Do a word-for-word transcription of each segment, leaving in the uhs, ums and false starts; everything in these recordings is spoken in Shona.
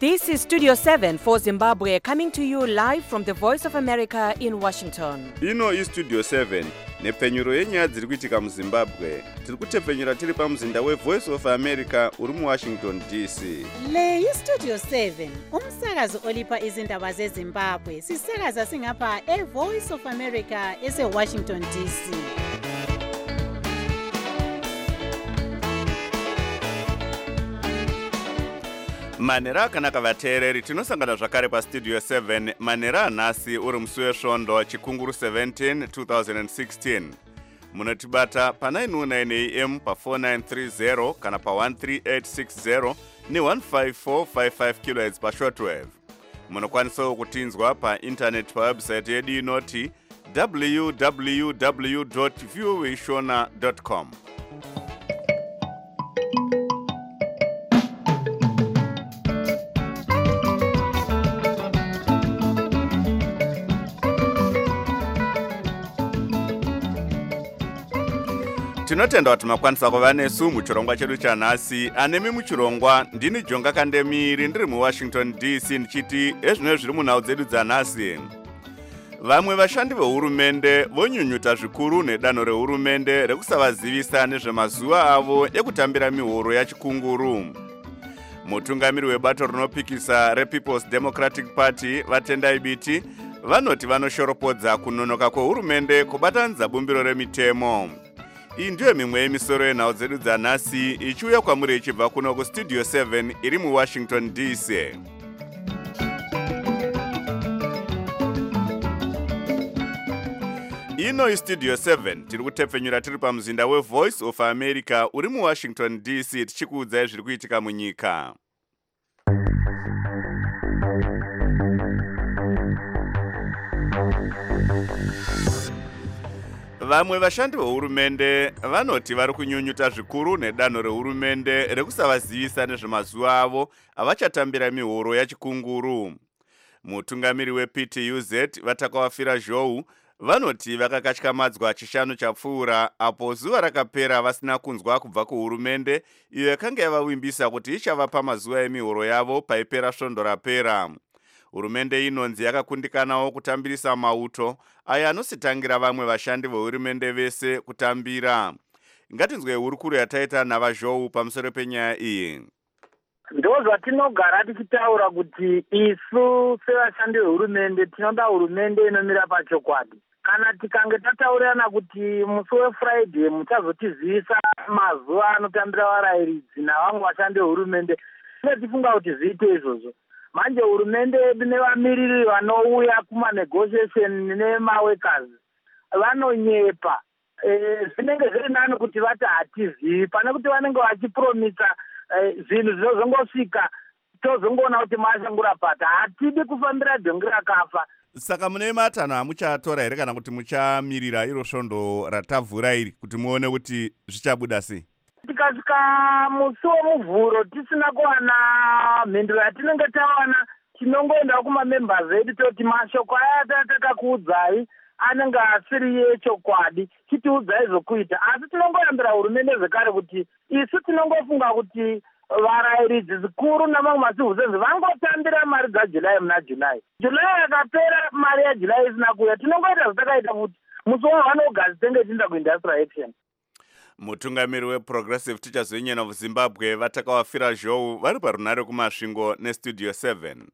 This is Studio seven for Zimbabwe, coming to you live from the Voice of America in Washington. Ino is Studio seven, nepfenyuro yenyaya dziri kuitika muZimbabwe. Tiri kutepfenyura tiri pamuzinda we Voice of America uri mu Washington D C. Le yi Studio seven, umsakazo olipa izindaba zeZimbabwe. Sisakaza singapha e Voice of America ese Washington D C. Manera akanaka vateereri, tinosangana zvakare paStudio seven manera anhasi uri musi wesvondo chikunguru seventeen twenty sixteen. Munotibata pa nine oh nine A M pa four nine three zero kana pa one three eight six zero ne one five four five five kilohertz pa shortwave. Munokwanisawo kutinzwa pa internet pa website yedu inoti w w w dot voa shona dot com. Tinotenda kuti makwanisa kuva nesu muchirongwa chedu chanhasi. Anemi muchirongwa ndini Jonga Kandemiri ndiri muWashington D C ndichiti ezvino zviri munhau dzedu dzanhasi. Vamwe vashandi vehurumende vonyunyuta zvikuru nedanho rehurumende rekusavazivisa nezvemazuva avo ekutambira mihoro yachikunguru. Mutungamiri webato rinopikisa rePeople's Democratic Party vatendai biti vanoti vanoshoropodza kunonoka kwehurumende kubatanidza bumbiro remitemo. Iyi ndiyo mimwe yemisoro yenhau dzedu dzanhasi ichiuya kwamuri ichibva kuno kuStudio seven iri muWashington D C. Ino iStudio seven tiri kutepfenyura tiri pamuzinda weVoice of America uri muWashington D C tichikuudzai zviri kuitika munyika. Vamwe vashandi vehurumende vanoti vari kunyunyuta zvikuru nedanho rehurumende rekusavazivisa nezvemazuva avo avachatambira mihoro yachikunguru. Mutungamiri weP T U Z Vatakawafira Zhou vanoti vakakatyamadzwa chishanu chapfuura apo zuva rakapera vasina kunzwa kubva kuhurumende iyo yakanga yavavimbisa kuti ichavapa mazuva emihoro yavo paipera svondo rapera. Hurumende inonzi yakakundikanawo kutambirisa mauto aya anositangira vamwe vashandi vehurumende vese kutambira. Ngatinzwe hurukuro yataita navaZhou pamusoro penyaya iyi. Ndo zvatinogara tichitaura kuti isu sevashandi vehurumende tinoda hurumende inomira pachokwadi. Kana tikange tataurirana kuti musi weFriday muchazotizivisa mazuva anotambira varayiridzi navamwe vashandi vehurumende, tifunga kuti zviite izvozvo. Manje hurumende yedu nevamiriri vanouya kumanegotiation nemaworkers vanonyepa. Zvinenge zviri nani kuti vati hatizivi pane kuti vanenge vachipromisa zvinhu zvinozongosvika tozongoona kuti mashangura pata. Hatidi kufambira dhongi rakafa. Saka mune matanho amuchatora here kana kuti muchamirira iro svondo ratavhura iri kuti muone kuti zvichabuda sei? Tikasvika musi womuvhuro tisina kuwana mhinduro yatinenge tawana, tinongoenda kumamembers edu toti mashoko aya tatakakuudzai anenge asiri yechokwadi, chitiudzai zvokuita. Asi tinongoyambira hurumende zvekare kuti isu tinongofunga kuti varayiridzi zikuru namamwe masivuzenzi vangotambira mari dzaJulayi muna Julayi. Julayi yakapera mari yaJulayi isina kuuya, tinongoita zvatakaita kuti musi wavanogasi tenge tienda kuindustrial action. Mutungamiri weProgressive Teachers Union of Zimbabwe Vatakawafira Zhou vari parunare kumasvingo neStudio seven.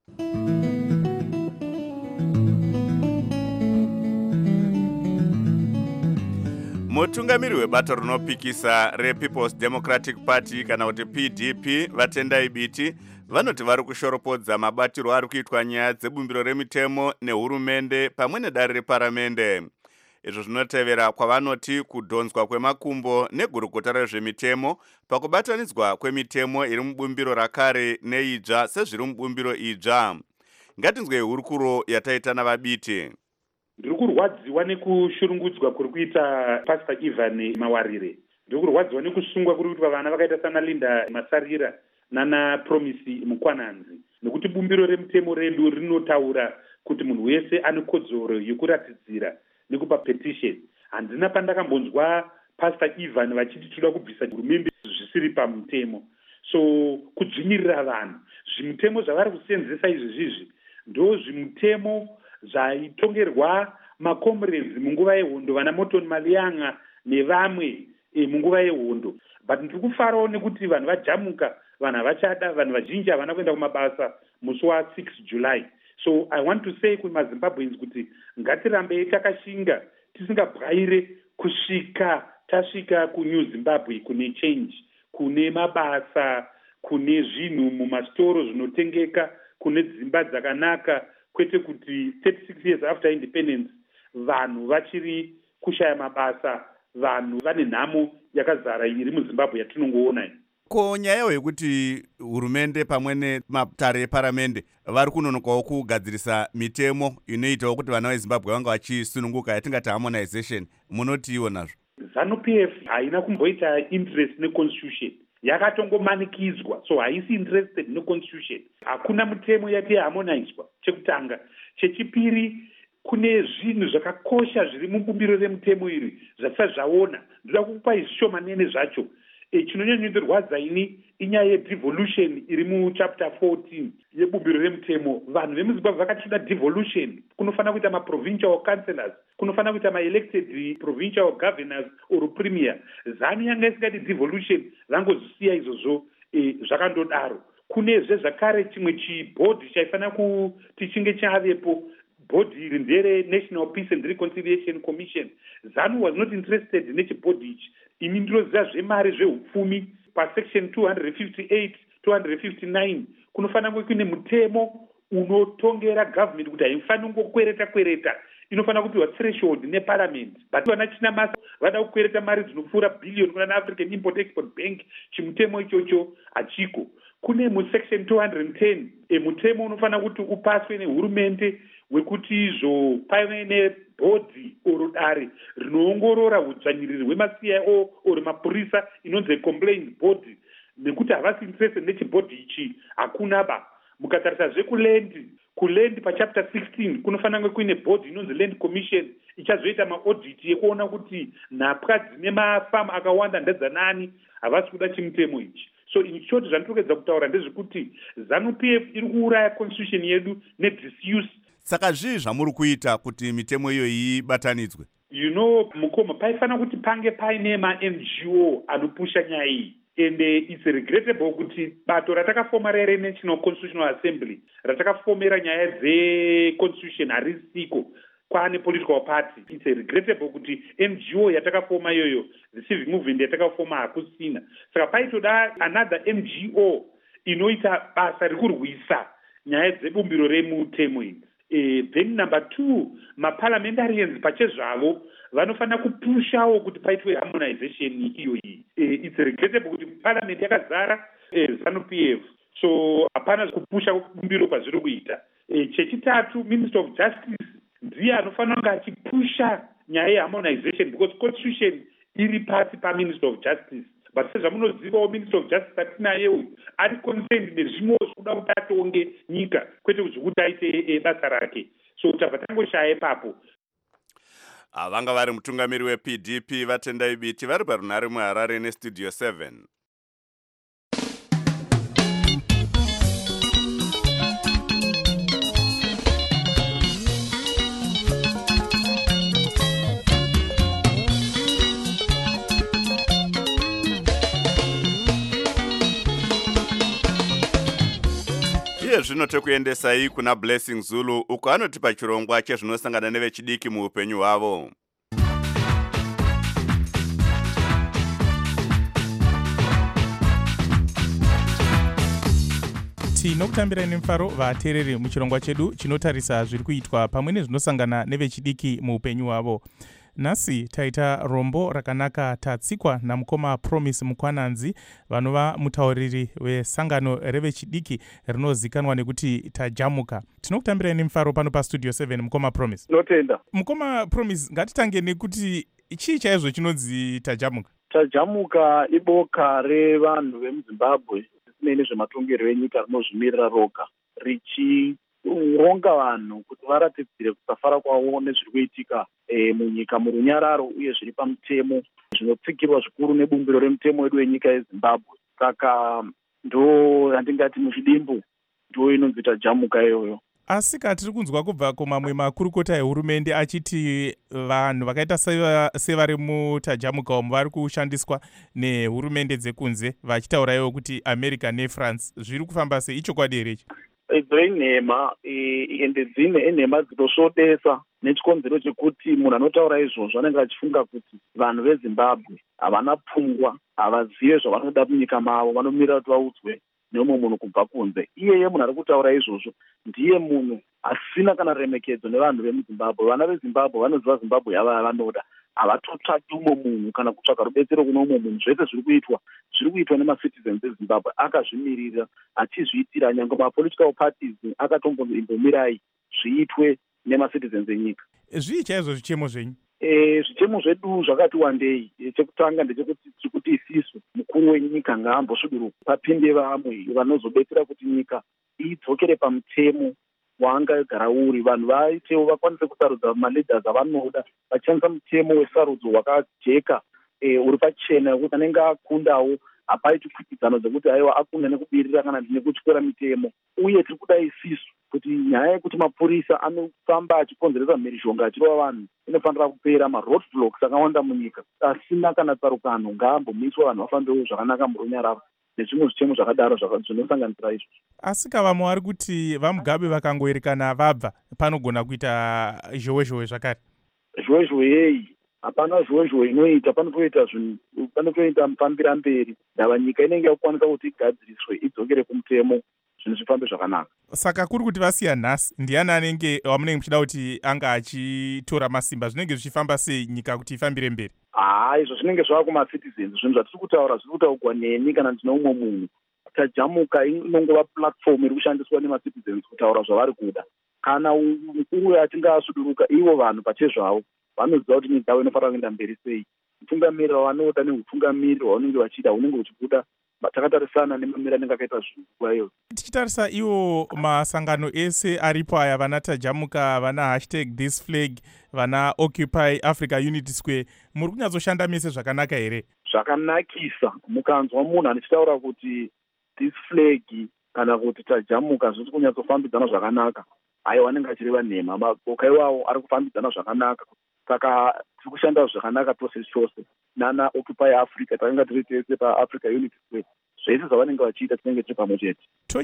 Mutungamiri webato rinopikisa rePeople's Democratic Party kana kuti P D P vatendai biti vanoti vari kushoropodza mabatiro ari kuitwa nyaya dzebumbiro remitemo nehurumende pamwe nedare reparamende. Izvo zvinotevera kwavanoti kudhonzwa kwemakumbo negurukota rezvemitemo pakubatanidzwa kwemitemo iri mubumbiro rakare neijva sezviri mubumbiro ijva. Ngatinzwe hurukuro yataita navabiti. Ndiri kurwadziwa nekushurungudzwa kuri kuita Pastor Ivan Mawarire. Ndiri kurwadziwa nekusungwa kuri kuitwa vana vakaita sana Linda Masarira nana Promise Mukwananzi. Nekuti bumbiro remutemo redu rinotaura kuti munhu wese ane kodzero yekuratidzira nekupa petition. Handina pandakambonzwa Pastor Ivan vachiti toda kubvisa hurumende zvisiri pamutemo. So kudzvinyirira vanhu zvimutemo zvavari kusenzesa izvizvizvi ndo zvimutemo zvaitongerwa macomrades munguva yehondo vana Morton Malianga nevamwe e, munguva yehondo. But ndiri kufarawo nekuti vanhu vajamuka, vanhu havachada, vanhu vazhinji havana kuenda kumabasa musi wa-six July. So I want to say kumaZimbabweans kuti ngatirambei takashinga tisingabwaire kusvika tasvika kuNew Zimbabwe kune change, kune mabasa, kune zvinhu mumastoro zvinotengeka, kune dzimba dzakanaka, kwete kuti thirty-six years after independence vanhu vachiri kushaya mabasa, vanhu vane nhamo yakazara iri muZimbabwe yatinongoona. Ko nyaya yekuti hurumende pamwe nematare eparamende vari kunonokawo kugadzirisa mitemo inoitawo kuti vana veZimbabwe vanga vachisununguka yatingati harmonization, munotiwo nazvo? ZANU-P F haina kumboita interest neconstitution, yakatongomanikidzwa, so haisi interested neconstitution. Hakuna mutemo yati yaharmonizwa, chekutanga. Chechipiri, kune zvinhu zvakakosha zviri mubumbiro remutemo iri zvisati zvaona. Ndoda kukupai zvishomanene zvacho. E, chinonyanyonderwadza ini inyaya yedevolution iri muchapter fourteen yebumbiro remutemo. Vanhu vemuZimbabwe vakatoda devolution. Kunofanira kuita maprovincial councillors, kunofanira kuita maelected provincial governors or premier. ZANU yanga isingati devolution, vangozisiya izvozvo e, zvakandodaro. Kunezve zvakare chimwe chibhodhi chaifanira kuti chinge chavepo, bhodhi iri ndere National Peace and Reconciliation Commission. ZANU was not interested nechibhodhi ichi. Ini ndinoziva zvemari zvehupfumi pasection two fifty-eight, two fifty-nine kunofanira kunge kune mutemo unotongera government kuti haifaniri kungokwereta kwereta, inofanira kupiwa threshold neparliament. But vana china masa vada kukwereta mari dzinopfuura billion kuna naAfrican Import Export Bank, chimutemo ichocho hachiko. Kune musection two ten e mutemo unofanira kuti upaswe nehurumende wekuti izvo paive nebhodhi oro dare rinoongorora udzvanyiriri hwema-C I O oro mapurisa inonzi complaint body, nekuti havasi interested nechibhodhi ichi hakuna ba. Mukatarisa zvekuland, kuland pachapter sixteen kunofanira kunge kuine bhodhi inonzi Land Commission ichazoita maaudit ekuona kuti nhapwa dzine mafamu akawanda ndedzanani, havasi kuda chimutemo ichi. So in short, zvandinokedza kutaura ndezvekuti ZANU-P F iri kuuraya constitution yedu nedisuse. Saka zvii zvamuri kuita kuti mitemo iyoyi ibatanidzwe? You know, mukoma, paifanira kuti pange paine ma-N G O anopusha nyaya iyi. And uh, it's regrettable kuti bato ratakafomera reNational Constitutional Assembly ratakafomera nyaya dzeconstitution harisiko, kwaane political party. It's regrettable kuti N G O yatakafoma iyoyo, the civic movement yatakafoma hakusina. Saka paitoda another N G O inoita basa rekurwisa nyaya dzebumbiro remutemo idzi. Uh, then number two, ma-parliamentarians pachezvavo vanofanira kupushawo kuti paitwe harmonization iyoyi. Uh, it's regrettable kuti parliament yakazara uh, ZANU-P F, so hapana kupusha bumbiro kwazviri kuita. Uh, chechitatu, Minister of Justice ndiye anofanira kunge achipusha nyaya yeharmonization because constitution iri pasi paMinister of Justice. But sezvamunozivawo Minister of Justice atinayewo ari concerned nezvimwe zvikuda kuti atonge nyika, kwete zvekuti aite basa rake. So tabva tangoshaya ipapo. Vanga vari mutungamiri weP D P Vatendai Biti vari parunhare muHarare nestudio seven. Zvino tekuendesai kuna Blessing Zulu uko anotipa chirongwa chezvinosangana nevechidiki muupenyu hwavo. tinokutambira nemufaro vateereri muchirongwa chedu chinotarisa zviri kuitwa pamwe nezvinosangana nevechidiki muupenyu hwavo. Nhasi taita rombo rakanaka tatsikwa namukoma Promise Mukwananzi vanova mutauriri wesangano revechidiki rinozikanwa nekuti tajamuka. Tinokutambira nemufaro pano pastudio seven mukoma Promise. Notenda. Mukoma Promise, ngatitange nekuti chii chaizvo chinonzi tajamuka? Tajamuka iboka revanhu vemuZimbabwe zvisinei nezvematongerwo enyika rinozvimirira roga, richironga vanhu kuti varatidzire kusafara kwavo nezviri kuitika e, munyika murunyararo uye zviri pamutemo zvinotsikirwa zvikuru nebumbiro remutemo wedu wenyika yeZimbabwe. Saka ndo handingati muchidimbu ndiyo inonzi tajamuka iyoyo. Asi tiri kunzwa kubva kumamwe makurukota ehurumende achiti vanhu vakaita sevari mutajamuka umu vari kushandiswa nehurumende dzekunze vachitaura iwo kuti America neFrance. Zviri kufamba sei? Ichokwadi here ichi? Idzo inhema ende dzine inhema dzinosvodesa nechikonzero chekuti munhu anotaura izvozvo anenge achifunga kuti vanhu veZimbabwe havana pfungwa, havazive zvavanoda munyika mavo, vanomirira kuti vaudzwe neumwe munhu kubva kunze. Iyeye munhu ari kutaura izvozvo ndiye munhu asina kana remekedzo nevanhu vemuZimbabwe. Vana veZimbabwe vanoziva Zimbabwe yava yavanoda, havatotsvaki umwe munhu kana kutsvaga rubetsero kuno umwe munhu. Zvese zviri kuitwa zviri kuitwa nemacitizens eZimbabwe akazvimirira, achizviitira. Nyange mapolitical parties akatombombomirai zviitwe nemacitizens enyika. Zvii chaizvo zvichemo zvenyu? E, zvichemo zvedu zvakati wandei. Chekutanga ndechekuti tiri kuti isisu mukuru wenyika ngaambosviduruka papinde vamwe vanozobetsera kuti nyika idzokere pamutemo waanga igara uri. Vanhu vaitewo vakwanise kusarudza maleaders avanoda vachishandisa mutemo wesarudzo wakajeka, e, uri pachena, wekuti anenge akundawo hapaiti kwikwidzano dzekuti aiwa akunda nekubirira kana nekutyora mitemo. Uye tiri kuda isisu kuti nyaya yekuti mapurisa anofamba achikonzeresa mhirizhonga achirova vanhu inofanira kupera. Maroadblocks akawanda munyika asina kana tsarukano ngaambomiswa, vanhu vafambewo zvakanaka murunyararo nezvimwe zvichemo zvakadaro zvinosanganisira izvo. Asi vamwe vari kuti vaMugabe vakangoerekana vabva panogona kuita zhowe-zhowe zvakare. Zhowe-zhowe yei? Hapana zhowe-zhowe inoita, panotoita zvinhu, panotoita mufambira mberi. Ndava nyika inenge yakukwanisa kuti igadziriswe idzokere kumutemo, zvinhu zvifambe zvakanaka. Saka kuri kuti vasiya nhasi, ndiani anenge wamunenge muchida kuti anga achitora masimba? Zvinenge zvichifamba sei nyika kuti ifambire mberi? Ah, izvo zvinenge zvava kumacitizens. Zvinhu zvatiri kutaura zviri kutaurwa neni kana ndine umwe munhu. Tajamuka inongova platform iri kushandiswa nemacitizens kutaura zvavari kuda. Kana mukuru achinge asviduruka, ivo vanhu pachezvavo vanoziva kuti nyika yavo inofanira kuenda mberi sei. Utungamiri wavanoda neutungamiri hwaunenge vachida hunenge huchibuda takatarisana nemamira anenge akaita zvinguva iyo. Tichitarisa iwo masangano ese aripo aya, vana Tajamuka, vana hashtag this flag, vana Occupy Africa Unity Square, muri kunyatsoshanda mese zvakanaka here? Zvakanakisa. Mukanzwa munhu anichitaura kuti this flag kana kuti Tajamuka zviri kunyatsofambidzana zvakanaka, aiwa anenge achireva nhema. Maboka iwawo ari kufambidzana zvakanaka. Saka tiri kushanda zvakanaka tose chose nana Occupy Africa, takanga tiri tese paAfrica Unity Square. Zvese zvavanenge vachiita tinenge tiri pamwe chete.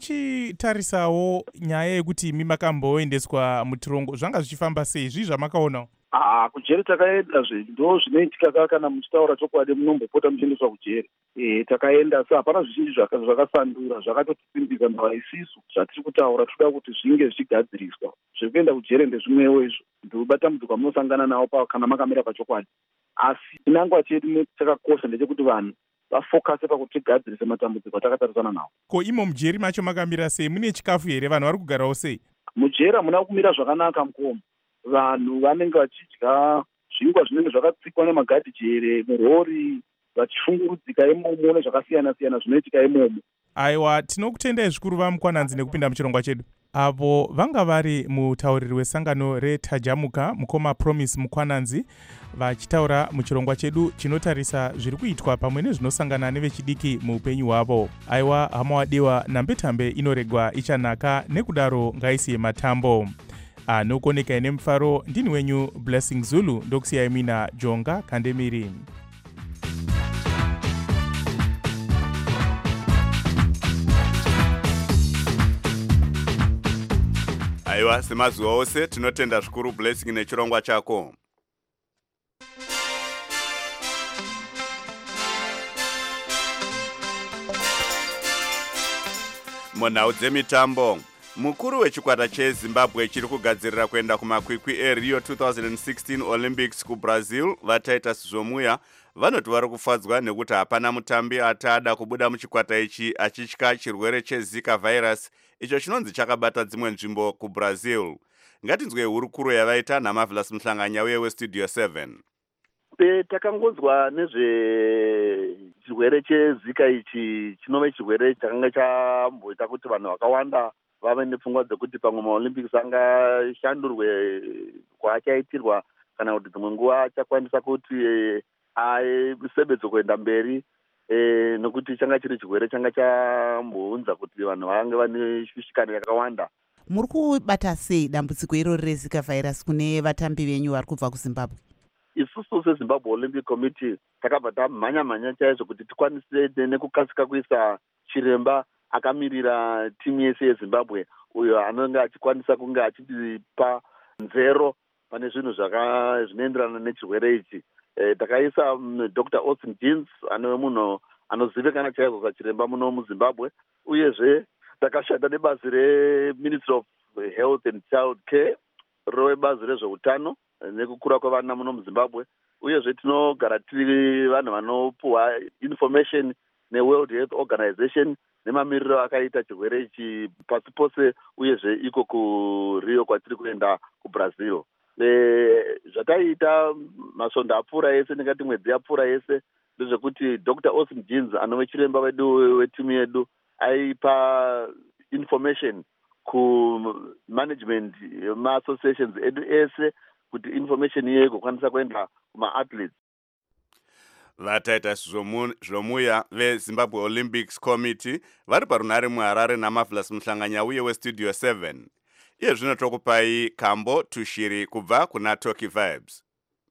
Tochitarisawo nyaya yekuti imi makamboendeswa mutirongo, zvanga zvichifamba sei? Zvii zvamakaonawo? Ah, kujeri takaenda zve ndo zvinoitika kana muchitaura chokwadi munombopota muchiendeswa kujeri. Eh, takaenda sa hapana zvizhinji zvakasandura, zvakatotisimbisa ndava isisu zvatiri kutaura toda kuti zvinge zvichigadziriswa. Zvekuenda kujeri ndezvimwewo izvo ndobatambudziko munosangana nawo pa kana makamira pachokwadi. Asi chinangwa chedu chakakosha ndechekuti vanhu vafokase pakuti tigadzirisa matambudziko atakatarisana nawo. Ko imo mujeri macho makamira sei? Mune chikafu here? Vanhu vari kugarawo sei? Mujeri hamuna kumira zvakanaka mukoma. Vanhu vanenge vachidya zvingwa zvinenge zvakatsikwa nemagadhi jere murori, vachifungurudzika imomo nezvakasiyana siyana zvinoitika imomo. Aiwa, tinokutendai zvikuru vaMukwananzi nekupinda muchirongwa chedu. Avo vanga vari mutauriri wesangano reTajamuka, mukoma Promise Mukwananzi, vachitaura muchirongwa chedu chinotarisa zviri kuitwa pamwe nezvinosangana nevechidiki muupenyu hwavo. Aiwa, hama wadiwa, nambetambe inoregwa ichanaka, nekudaro ngaisiye matambo. Anokoneka nemufaro, ndini wenyu Blessing Zulu, ndokusiyai mina Jonga Kandemiri. Aiwa, semazuva ose tinotenda zvikuru Blessing nechirongwa chako. Munhau dzemitambo, mukuru wechikwata cheZimbabwe chiri kugadzirira kuenda kumakwikwi eRio twenty sixteen Olympics kuBrazil, vataita Sizomuya, vanoti vari kufadzwa nekuti hapana mutambi atada kubuda muchikwata ichi achitya chirwere cheZika virus icho chinonzi chakabata dzimwe nzvimbo kuBrazil. Ngatinzwe hurukuro yavaita naMarvelous Mhlanganya weStudio seven. E, takangonzwa nezve chirwere chezika ichi chinove chirwere chakanga chamboita kuti vanhu vakawanda vave nepfungwa dzekuti pamwe maOlympics anga shandurwe kwaachaitirwa kana kuti dzimwe nguva achakwanisa kuti e, asebedzo kuenda mberi. eh, nokuti changa chiri chirwere changa chambounza kuti vanhu vange vane shushikano yakawanda. Muri kubata sei dambudziko irori rezika virus kune vatambi venyu vari kubva kuZimbabwe? Isusu seZimbabwe Olympic Committee takabva tamhanya mhanya chaizvo kuti tikwanise nekukasika kuisa chiremba akamirira timu yese yeZimbabwe uyo anenge achikwanisa kunge achitipa nzero pane zvinhu zvinoenderana nechirwere ichi. E, takaisa um, Doctor Austin Jeans anove munhu anozivikana chaizvo sachiremba muno muZimbabwe, uyezve takashanda nebazi reMinistry of Health and Child Care rove bazi rezveutano nekukura kwevana muno muZimbabwe, uyezve tinogara tiri vanhu vanopuhwa information neWorld Health Organization nemamiriro akaita chirwere ichi pasi pose, uyezve iko kuRio kwatiri kuenda kuBrazil. E, zvataita masvondo apfuura yese ndingati mwedzi yapfuura yese ndezvekuti Doctor Austin Jeans anove chiremba wedu wetimu yedu aipa information kumanagement yema-associations edu ese kuti information iye igokwanisa kuenda kuma-athletes. Vataita zvomuya veZimbabwe Olympics Committee vari parunhare muHarare naMavlas Muhlanganyauye weStudio seven. Iye zvino tokupai Kambo Tushiri kubva kuna Talky Vibes.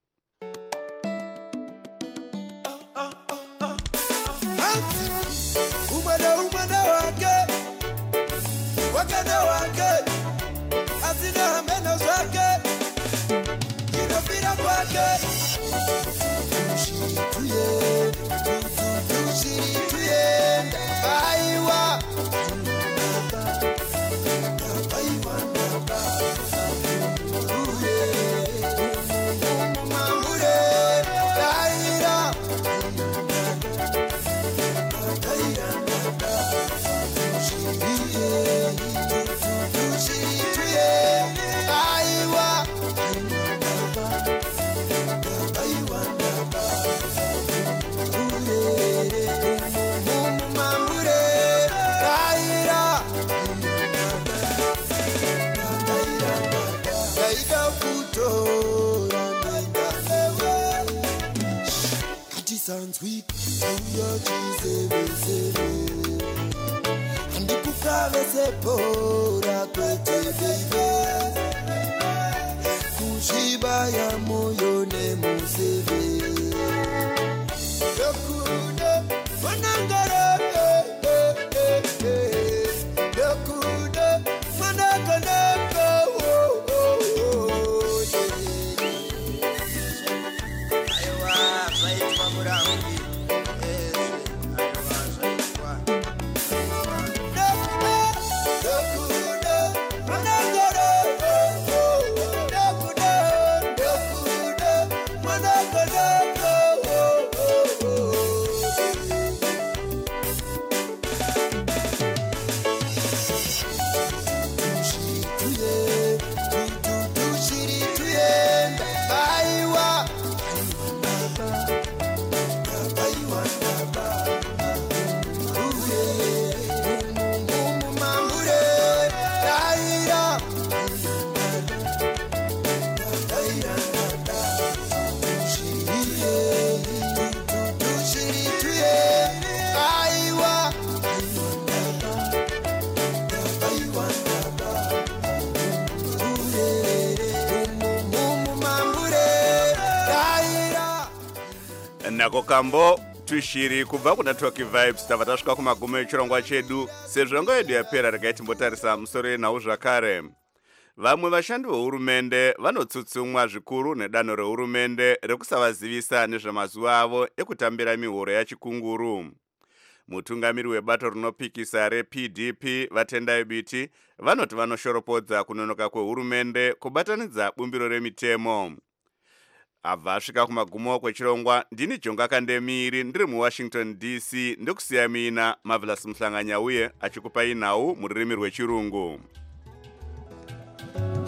Sounds weak, your cheese, and the cook sepora kwete baby. Kushiba ya moyo ne museve. Dokuda, manangara, dokuda, manangara. Nako Kambo Tushiri kubva kuna Talky Vibes. Tava tasvika kumagumo echirongwa chedu. Sezvo nguva yedu yapera regai timbotarisa musoro yenhau zvakare. Vamwe vashandi vehurumende vanotsutsumwa zvikuru nedanho rehurumende rekusavazivisa nezvemazuva avo ekutambira mihoro yachikunguru. Mutungamiri webato rinopikisa reP D P Vatendai Biti vanoti vanoshoropodza kunonoka kwehurumende kubatanidza bumbiro remitemo. Abva asvika kumagumo kwechirongwa, ndini Jonga Kandemiri ndiri muWashington D C ndokusiya mina Marvelous Muhlanganyauye achikupai nhau mururimi rwechirungu.